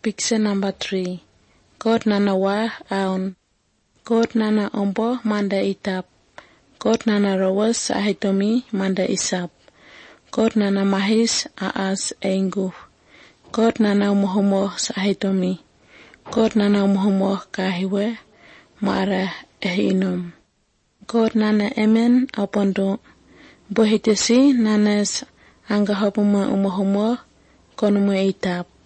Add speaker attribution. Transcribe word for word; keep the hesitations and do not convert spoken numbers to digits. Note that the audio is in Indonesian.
Speaker 1: Picture number three. God nana wa aun. God nana ombo manda itap. God nana rawas ahitomi manda isap. God nana mahis aas engu. God nana umuhumo ahitomi. God nana umuhumo kahiwe mara ehinum. God nana emen apondo. Bohitesi nanas angahapuma umuhumo konumu itap.